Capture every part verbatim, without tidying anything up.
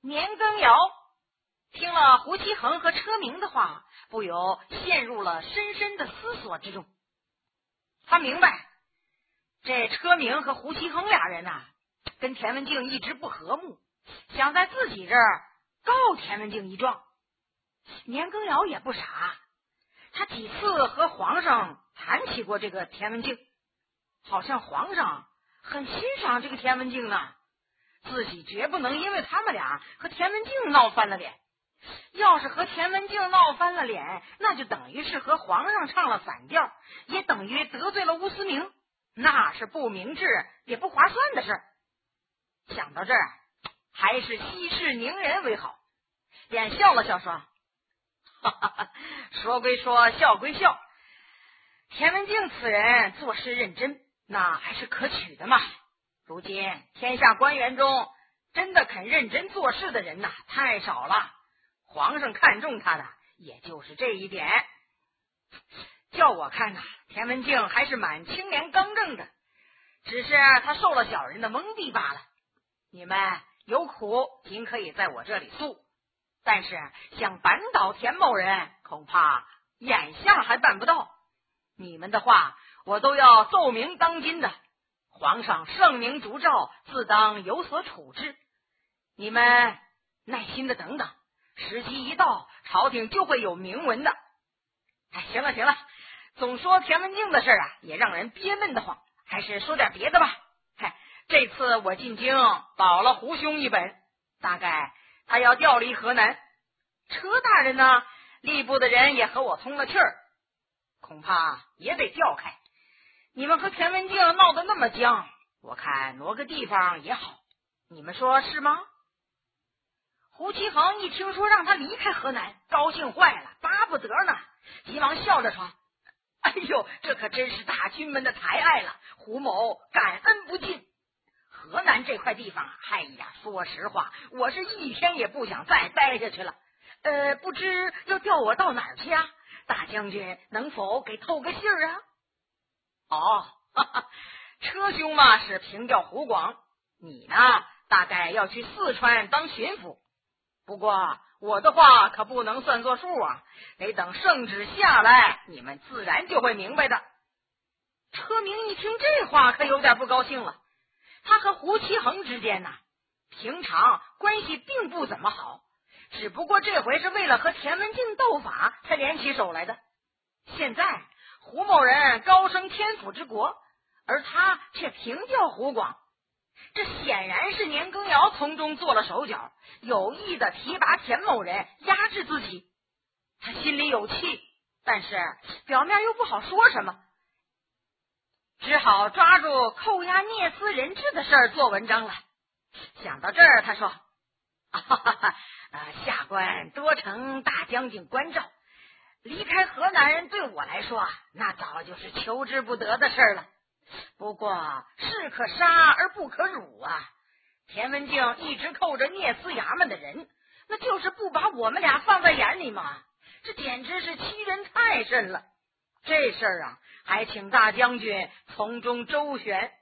年羹尧听了胡其衡和车明的话，不由陷入了深深的思索之中。他明白，这车明和胡其衡俩人呐、啊，跟田文镜一直不和睦，想在自己这儿告田文镜一状。年羹尧也不傻，他几次和皇上谈起过这个田文镜，好像皇上很欣赏这个田文镜呢，自己绝不能因为他们俩和田文镜闹翻了脸。要是和田文镜闹翻了脸，那就等于是和皇上唱了反调，也等于得罪了乌思明，那是不明智也不划算的事。想到这儿，还是息事宁人为好，便笑了笑说：哈哈哈，说归说，笑归笑，田文镜此人做事认真，那还是可取的嘛。如今天下官员中真的肯认真做事的人呐，太少了，皇上看重他的也就是这一点。叫我看呐，田文镜还是蛮清廉刚正的，只是他受了小人的蒙蔽罢了。你们有苦尽可以在我这里诉，但是想扳倒田某人，恐怕眼下还办不到。你们的话我都要奏明当今的，皇上圣明烛照，自当有所处置。你们耐心的等等，时机一到，朝廷就会有明文的。哎，行了行了，总说田文镜的事啊，也让人憋闷得慌，还是说点别的吧。嗨，这次我进京保了胡兄一本，大概他要调离河南。车大人呢，吏部的人也和我通了气儿，恐怕也得调开。你们和田文镜闹得那么僵，我看挪个地方也好，你们说是吗？胡其衡一听说让他离开河南，高兴坏了，巴不得呢，急忙笑着说：哎呦，这可真是大军们的抬爱了，胡某感恩不尽。河南这块地方，哎呀，说实话，我是一天也不想再待下去了。呃，不知要调我到哪儿去啊？大将军能否给透个信儿啊？哦，哈哈，车兄嘛是平调湖广，你呢大概要去四川当巡抚。不过我的话可不能算作数啊，得等圣旨下来，你们自然就会明白的。车明一听这话，可有点不高兴了。他和胡其衡之间呢，平常关系并不怎么好，只不过这回是为了和田文镜斗法才联起手来的。现在胡某人高升天府之国，而他却平调湖广，这显然是年羹尧从中做了手脚，有意的提拔田某人，压制自己。他心里有气，但是表面又不好说什么，只好抓住扣押聂司人质的事儿做文章了。想到这儿，他说：啊哈哈，呃，下官多承大将军关照，离开河南对我来说，那早就是求之不得的事了。不过士可杀而不可辱啊！田文镜一直扣着聂司衙门的人，那就是不把我们俩放在眼里嘛，这简直是欺人太甚了。这事儿啊，还请大将军从中周旋。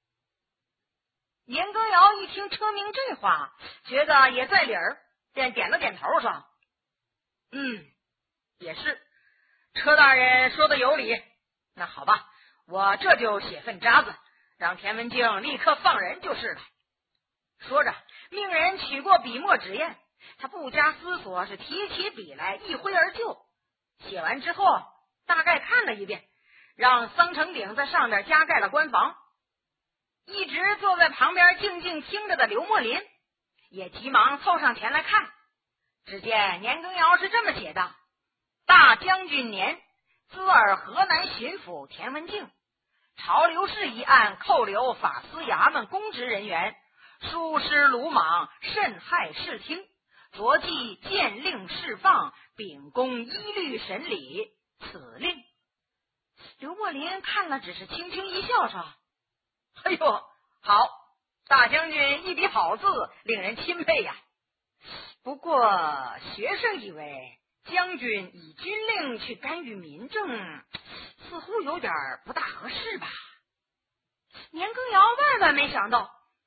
年羹尧一听车明这话，觉得也在理儿，便点了点头说：嗯，也是，车大人说的有理。那好吧，我这就写份札子，让田文镜立刻放人就是了。说着，命人取过笔墨纸砚，他不加思索，是提起笔来一挥而就。写完之后，大概看了一遍，让桑成鼎在上面加盖了官房。一直坐在旁边静静听着的刘墨林也急忙凑上前来看。只见年羹尧是这么写的：大将军年兹尔河南巡抚田文镜，潮流氏一案扣留法司衙门公职人员，疏失鲁莽，甚害视听，着即见令释放，秉公依律审理此令。刘墨林看了，只是轻轻一笑说：哎呦，好，大将军一笔好字，令人钦佩呀。不过学生以为将军以军令去干预民政，似乎有点不大合适吧。年羹尧万万没想到，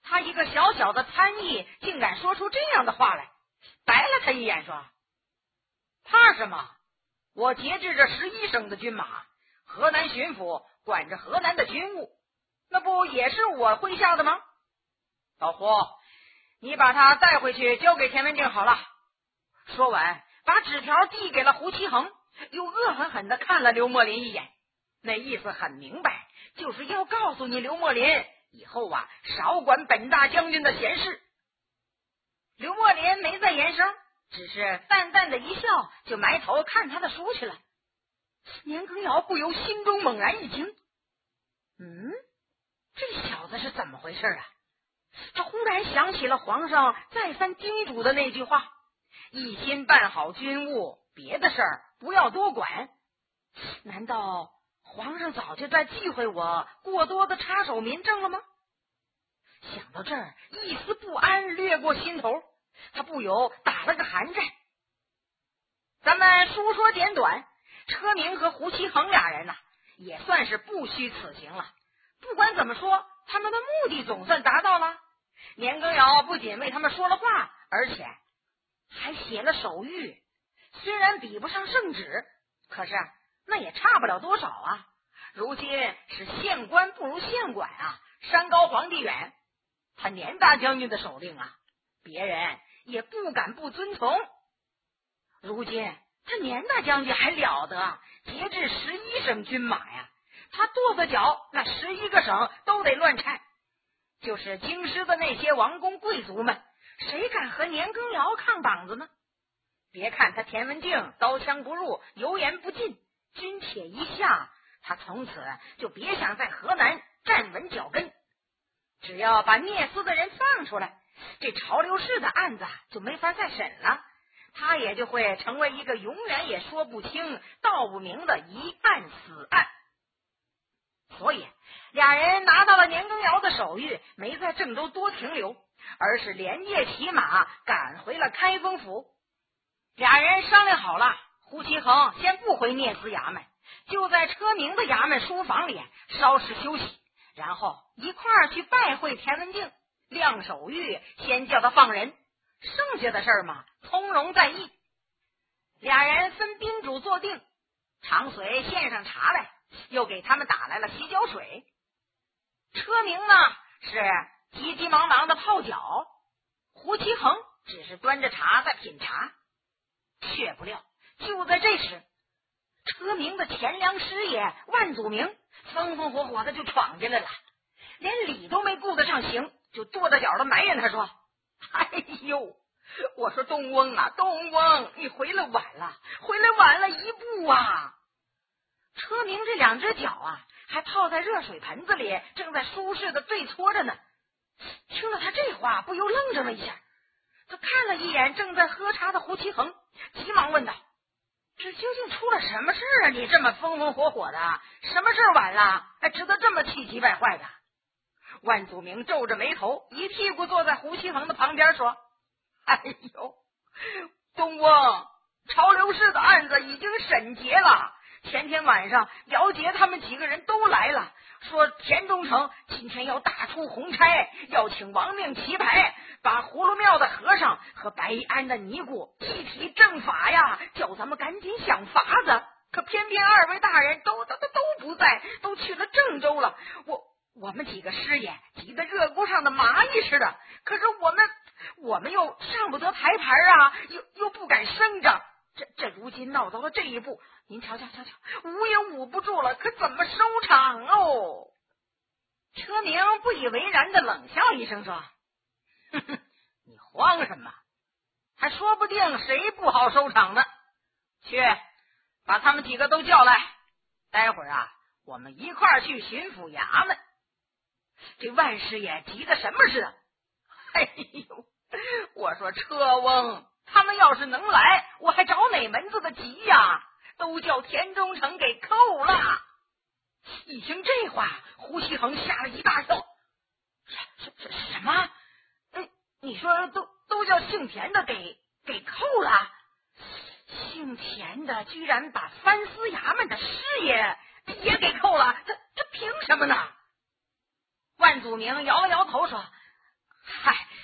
他一个小小的参议竟敢说出这样的话来，白了他一眼说：怕什么？我节制着十一省的军马，河南巡抚管着河南的军务，那不也是我麾下的吗？老胡，你把他带回去交给田文镜好了。说完把纸条递给了胡其衡，又恶狠狠地看了刘墨林一眼，那意思很明白，就是要告诉你刘墨林以后啊，少管本大将军的闲事。刘墨林没再言声，只是淡淡的一笑，就埋头看他的书去了。年羹尧不由心中猛然一惊，嗯，这小子是怎么回事啊？他忽然想起了皇上再三叮嘱的那句话，一心办好军务，别的事儿不要多管。难道皇上早就在忌讳我过多的插手民政了吗？想到这儿，一丝不安掠过心头，他不由打了个寒战。咱们书说简短，车明和胡其衡俩人呢、啊，也算是不虚此行了。不管怎么说，他们的目的总算达到了。年羹尧不仅为他们说了话，而且还写了手谕，虽然比不上圣旨，可是那也差不了多少啊。如今是县官不如县管啊，山高皇帝远，他年大将军的手令啊，别人也不敢不遵从。如今他年大将军还了得，节制十一省军马呀，他跺跺脚，那十一个省都得乱颤。就是京师的那些王公贵族们，谁敢和年羹尧抗膀子呢？别看他田文镜刀枪不入，油盐不进，军帖一下，他从此就别想在河南站稳脚跟。只要把聂司的人放出来，这潮流氏的案子就没法再审了，他也就会成为一个永远也说不清道不明的一案死案。所以俩人拿到了年羹尧的手谕，没在郑州多停留，而是连夜骑马赶回了开封府。俩人商量好了，胡其衡先不回聂司衙门，就在车明的衙门书房里稍事休息，然后一块儿去拜会田文镜，亮手谕，先叫他放人，剩下的事儿嘛，从容在意。俩人分宾主坐定，长随献上茶来，又给他们打来了洗脚水。车明呢是急急忙忙的泡脚，胡其衡只是端着茶在品茶。却不料就在这时，车明的前梁师爷万祖明风风火火的就闯进来了，连礼都没顾得上行，就跺着脚的埋怨他说：哎呦，我说东翁啊，东翁，你回来晚了，回来晚了一步啊。车明这两只脚啊还泡在热水盆子里，正在舒适的对搓着呢。听了他这话，不由愣怔了一下，他看了一眼正在喝茶的胡其衡，急忙问道：这究竟出了什么事啊？你这么风风火火的，什么事晚了还值得这么气急败坏的？万祖明皱着眉头，一屁股坐在胡其衡的旁边说：哎呦，东翁，潮流氏的案子已经审结了，前天晚上姚杰他们几个人都来了，说田中诚今天要大出红差，要请亡命旗牌，把葫芦庙的和尚和白安的尼姑一体正法呀，叫咱们赶紧想法子。可偏偏二位大人都都都都不在，都去了郑州了。我我们几个师爷急得热锅上的蚂蚁似的，可是我们我们又上不得台牌啊，又又不敢声张。这这如今闹到了这一步，您瞧瞧瞧瞧，捂也捂不住了，可怎么收场哦？车明不以为然的冷笑一声说：哼哼，你慌什么？还说不定谁不好收场呢。去把他们几个都叫来，待会儿啊我们一块儿去巡抚衙门。这万师爷急得什么似的，哎呦，我说车翁，他们要是能来，我还找哪门子的急呀？都叫田中诚给扣了。一听这话，胡其衡吓了一大跳。什什什么？嗯，你说都都叫姓田的给给扣了？姓田的居然把藩司衙门的师爷也给扣了，这这凭什么呢？万祖明摇了摇头说：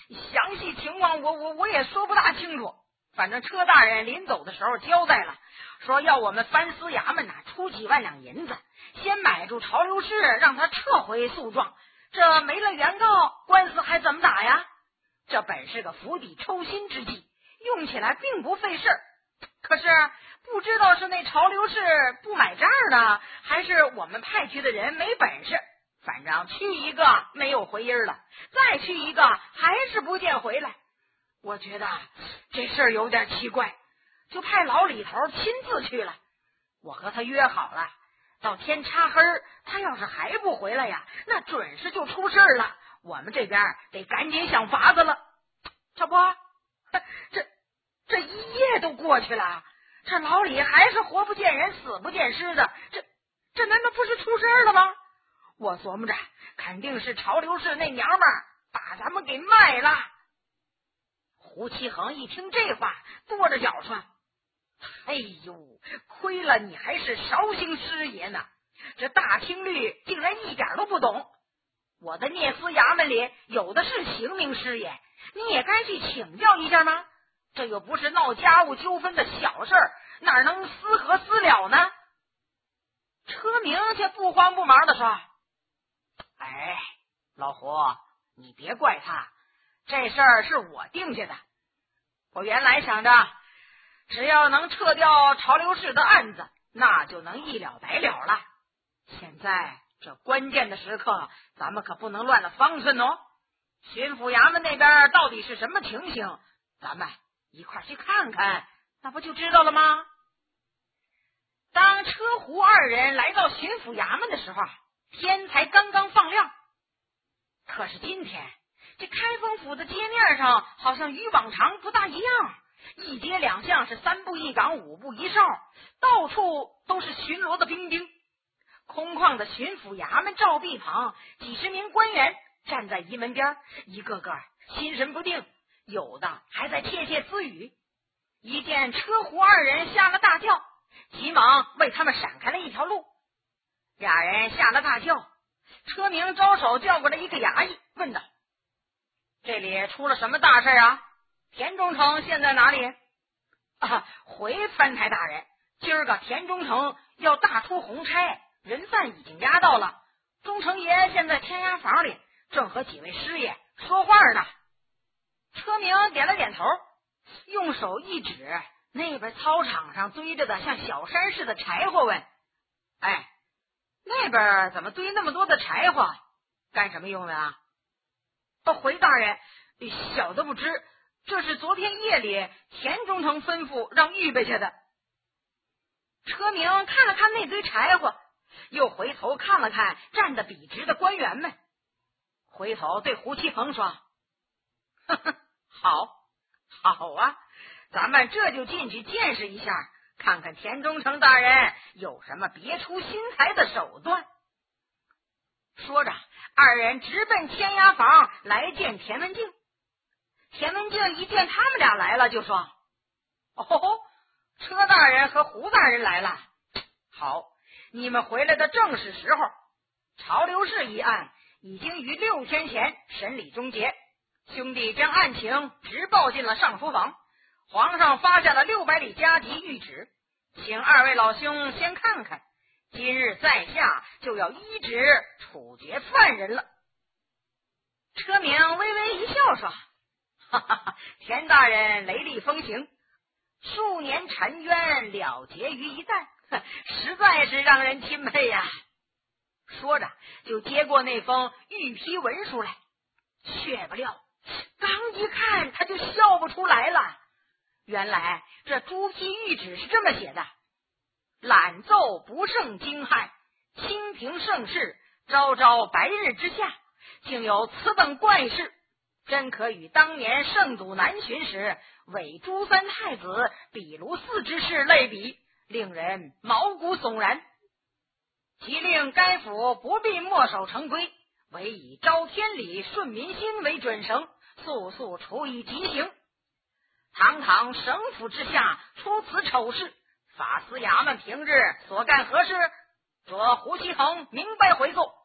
详细情况我我我也说不大清楚。反正车大人临走的时候交代了，说要我们藩司衙门呐出几万两银子，先买住潮流氏，让他撤回诉状。这没了原告，官司还怎么打呀？这本是个釜底抽薪之计，用起来并不费事。可是不知道是那潮流氏不买账呢，还是我们派去的人没本事。反正去一个没有回音了，再去一个还是不见回来。我觉得这事儿有点奇怪，就派老李头亲自去了。我和他约好了，到天擦黑他要是还不回来呀，那准是就出事了。我们这边得赶紧想法子了。这不，这这一夜都过去了，这老李还是活不见人死不见尸的，这这难道不是出事了吗？我琢磨着，肯定是潮流氏那娘们儿把咱们给卖了。胡七恒一听这话，跺着脚说：“哎呦，亏了你还是绍兴师爷呢！这大清律竟然一点都不懂。我的聂司衙门里有的是刑名师爷，你也该去请教一下吗？这又不是闹家务纠纷的小事儿，哪能私和私了呢？”车明却不慌不忙地说：“哎，老胡，你别怪他。这事儿是我定下的。我原来想着，只要能撤掉潮流氏的案子，那就能一了百了了。现在这关键的时刻，咱们可不能乱了方寸哦。巡抚衙门那边到底是什么情形，咱们一块去看看，那不就知道了吗？”当车胡二人来到巡抚衙门的时候，天才刚刚放亮。可是今天这开封府的街面上好像与往常不大一样，一街两巷是三步一岗五步一哨，到处都是巡逻的兵丁。空旷的巡抚衙门照壁旁，几十名官员站在仪门边，一个个心神不定，有的还在窃窃私语。一见车胡二人吓了大叫，急忙为他们闪开了一条路。俩人吓了大叫，车明招手叫过来一个衙役，问道：“这里出了什么大事啊？田中丞现在哪里？”“啊，回藩台大人，今儿个田中丞要大出红差，人犯已经押到了。中丞爷现在天押房里，正和几位师爷说话呢。”车明点了点头，用手一指那边操场上堆着的像小山似的柴火，问：“哎，那边怎么堆那么多的柴火？干什么用的啊？”“哦，回大人，小的不知，这是昨天夜里田中丞吩咐让预备下的。”车明看了看那堆柴火，又回头看了看站得笔直的官员们，回头对胡七恒说：“呵呵，好，好啊，咱们这就进去见识一下，看看田中丞大人有什么别出心裁的手段。”说着，二人直奔签押房来见田文镜。田文镜一见他们俩来了，就说：“哦，车大人和胡大人来了，好，你们回来的正是时候。潮流氏一案已经于六天前审理终结，兄弟将案情直报进了上书房，皇上发下了六百里加急谕旨，请二位老兄先看看，今日在下就要依旨处决犯人了。”车明微微一笑说：“哈哈哈，田大人雷厉风行，数年沉冤了结于一旦，实在是让人钦佩呀。”说着就接过那封御批文书来，却不料刚一看他就笑不出来了。原来这朱批谕旨是这么写的：“览奏不胜惊骇，清平盛世，朝朝白日之下，竟有此等怪事，真可与当年圣祖南巡时伪朱三太子比卢寺之事类比，令人毛骨悚然。即令该府不必墨守成规，唯以昭天理顺民心为准绳，速速处以极刑。堂堂省府之下出此丑事，法司衙门平日所干何事？着胡七恒明白回奏。”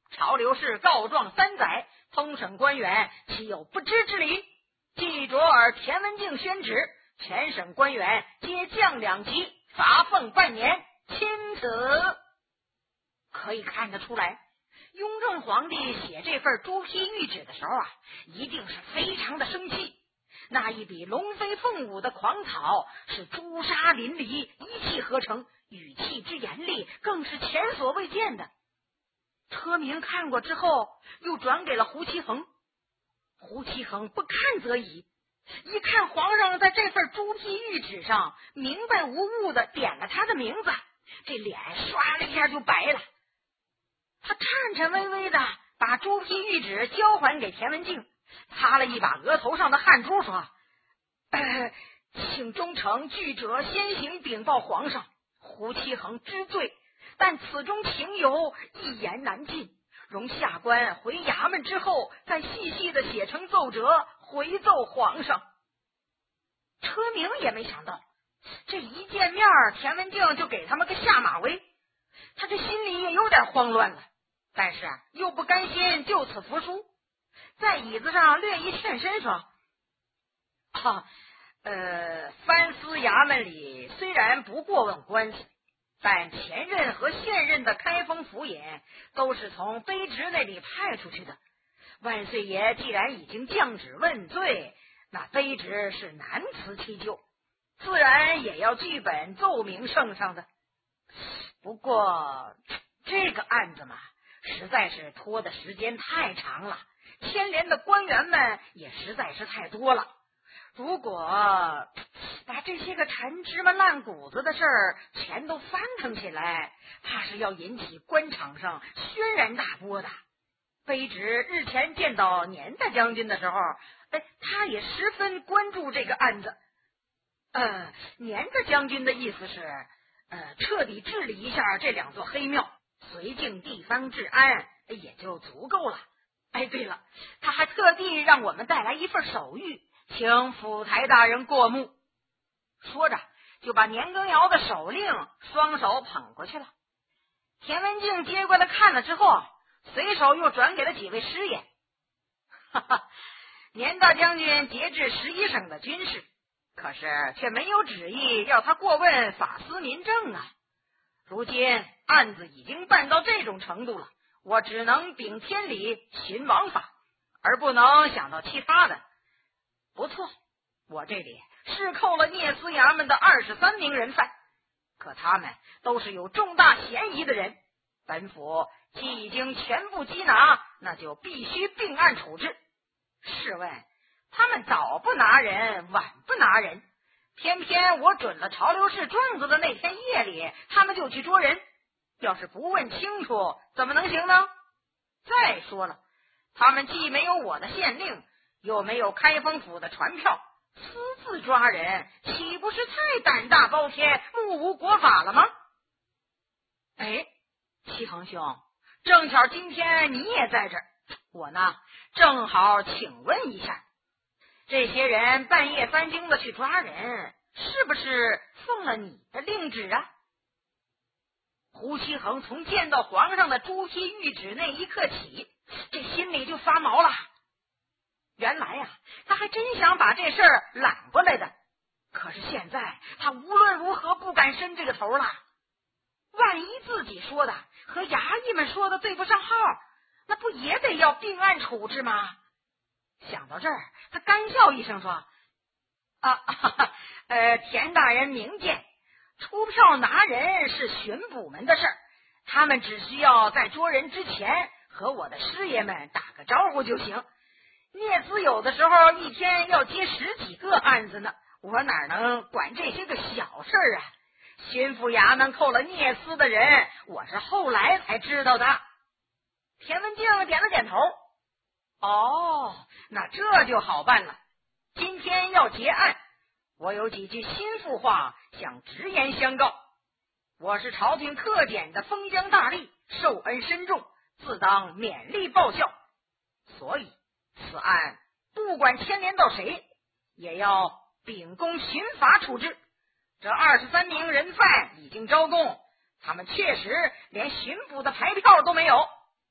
潮流氏告状三载，通省官员岂有不知之理？既着尔田文镜宣旨，全省官员皆降两级，罚俸半年，钦此。可以看得出来，雍正皇帝写这份朱批谕旨的时候啊，一定是非常的生气。那一笔龙飞凤舞的狂草是朱砂淋漓，一气呵成，语气之严厉更是前所未见的。车明看过之后，又转给了胡其衡。胡其衡不看则已，一看皇上在这份朱批谕旨上明白无误的点了他的名字，这脸刷了一下就白了。他颤颤巍巍的把朱批谕旨交还给田文镜，擦了一把额头上的汗珠，说：“呃，请忠诚具者先行禀报皇上。胡其衡知罪，但此中情由一言难尽，容下官回衙门之后，再细细的写成奏折回奏皇上。”车明也没想到，这一见面田文镜就给他们个下马威，他这心里也有点慌乱了，但是啊，又不甘心就此服输，在椅子上略一欠身，说：“啊，呃，藩司衙门里虽然不过问官司，但前任和现任的开封府尹都是从卑职那里派出去的。万岁爷既然已经降旨问罪，那卑职是难辞其咎，自然也要据本奏明圣上的。不过这个案子嘛，实在是拖的时间太长了，牵连的官员们也实在是太多了。如果把这些个陈芝麻烂谷子的事儿全都翻腾起来，怕是要引起官场上轩然大波的。卑职日前见到年大将军的时候，哎，他也十分关注这个案子。呃，年大将军的意思是，呃，彻底治理一下这两座黑庙，绥靖地方治安也就足够了。哎，对了，他还特地让我们带来一份手谕，请府台大人过目。说着就把年羹尧的手令双手捧过去了。田文镜接过来看了之后，随手又转给了几位师爷。哈哈，年大将军节制十一省的军事，可是却没有旨意要他过问法司民政啊。如今案子已经办到这种程度了，我只能秉天理循王法，而不能想到其他的。不错，我这里是扣了聂司衙门的二十三名人犯，可他们都是有重大嫌疑的人，本府既已经全部缉拿，那就必须并案处置。试问他们早不拿人，晚不拿人，偏偏我准了潮流氏状子的那天夜里，他们就去捉人，要是不问清楚怎么能行呢？再说了，他们既没有我的县令，又没有开封府的传票，私自抓人，岂不是太胆大包天、目无国法了吗？哎，齐恒兄，正巧今天你也在这儿，我呢正好请问一下，这些人半夜三更的去抓人，是不是奉了你的令旨啊？胡其衡从见到皇上的朱批谕旨那一刻起，这心里就发毛了。原来呀、啊，他还真想把这事儿揽过来的，可是现在他无论如何不敢伸这个头了。万一自己说的和衙役们说的对不上号，那不也得要并案处置吗？想到这儿，他干笑一声说：“啊，哈哈，呃，田大人明鉴，出票拿人是巡捕们的事儿，他们只需要在捉人之前和我的师爷们打个招呼就行。聂司有的时候一天要接十几个案子呢，我哪能管这些个小事儿啊？巡抚衙门扣了聂司的人，我是后来才知道的。”田文镜点了点头。哦，那这就好办了。今天要结案，我有几句心腹话想直言相告。我是朝廷特典的封疆大吏，受恩深重，自当勉力报效。所以此案不管牵连到谁，也要秉公巡法处置。这二十三名人犯已经招供，他们确实连巡捕的牌票都没有，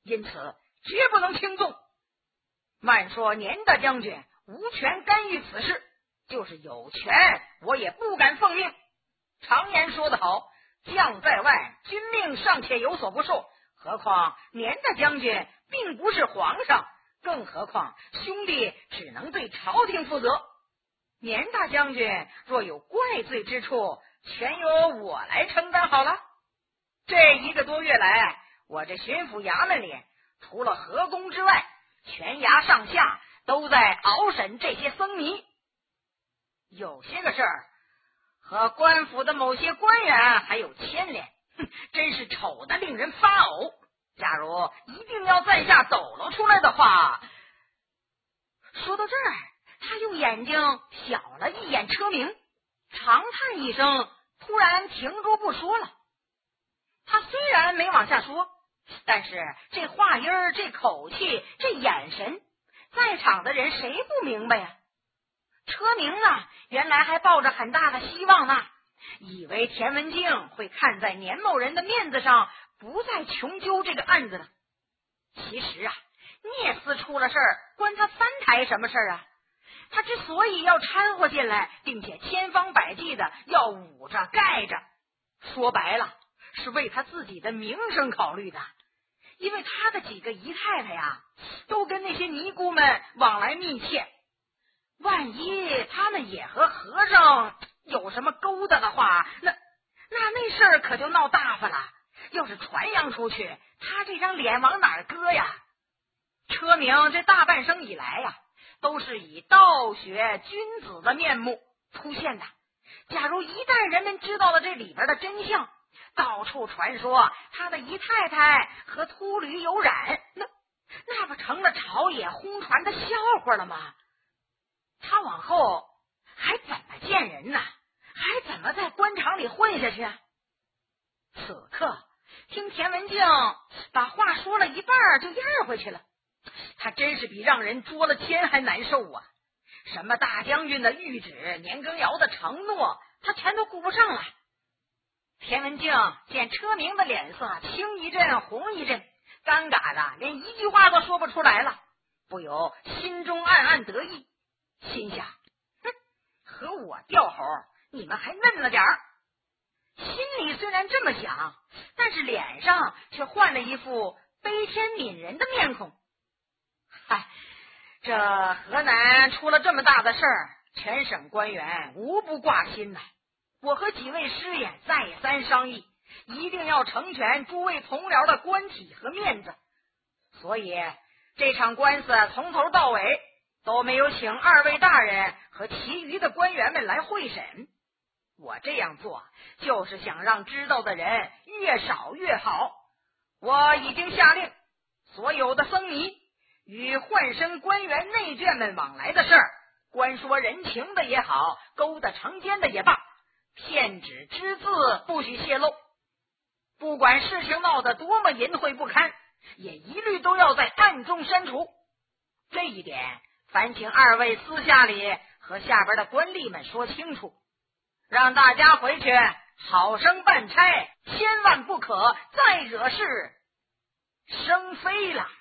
因此绝不能轻纵。慢说年大将军无权干预此事，就是有权，我也不敢奉命。常言说得好，将在外，君命尚且有所不受，何况年大将军并不是皇上，更何况兄弟只能对朝廷负责。年大将军若有怪罪之处，全由我来承担好了。这一个多月来，我这巡抚衙门里除了河工之外，全衙上下都在熬审这些僧尼。有些个事儿和官府的某些官员还有牵连，哼，真是丑得令人发呕。假如一定要在下抖搂出来的话。说到这儿，他用眼睛瞟了一眼车鸣，长叹一声，突然停住不说了。他虽然没往下说，但是这话音儿、这口气、这眼神，在场的人谁不明白呀？车鸣啊，原来还抱着很大的希望呢，以为田文镜会看在年某人的面子上，不再穷究这个案子了。其实啊，聂司出了事儿，关他三台什么事儿啊？他之所以要掺和进来，并且千方百计的要捂着盖着，说白了是为他自己的名声考虑的。因为他的几个姨太太呀，都跟那些尼姑们往来密切，万一他们也和和尚有什么勾搭的话，那那那事儿可就闹大发了。要是传扬出去，他这张脸往哪儿搁呀？车鸣这大半生以来呀，都是以道学君子的面目出现的。假如一旦人们知道了这里边的真相，到处传说他的姨太太和秃驴有染，那那不成了朝野轰传的笑话了吗？他往后还怎么见人呢？还怎么在官场里混下去啊？此刻听田文镜把话说了一半就咽回去了，他真是比让人捉了奸还难受啊！什么大将军的谕旨、年羹尧的承诺，他全都顾不上了。田文镜见车鸣的脸色青一阵红一阵，尴尬的连一句话都说不出来了，不由心中暗暗得意，心想：哼，和我吊猴，你们还嫩了点儿。心里虽然这么想，但是脸上却换了一副悲天悯人的面孔。嗨，这河南出了这么大的事儿，全省官员无不挂心呐。我和几位师爷再三商议，一定要成全诸位同僚的官体和面子，所以这场官司从头到尾都没有请二位大人和其余的官员们来会审。我这样做就是想让知道的人越少越好。我已经下令，所有的僧尼与换身官员内眷们往来的事儿，官说人情的也好，勾搭成奸的也罢，骗纸只字不许泄露。不管事情闹得多么淫秽不堪，也一律都要在暗中删除。这一点烦请二位私下里和下边的官吏们说清楚，让大家回去好生办差，千万不可再惹是生非了。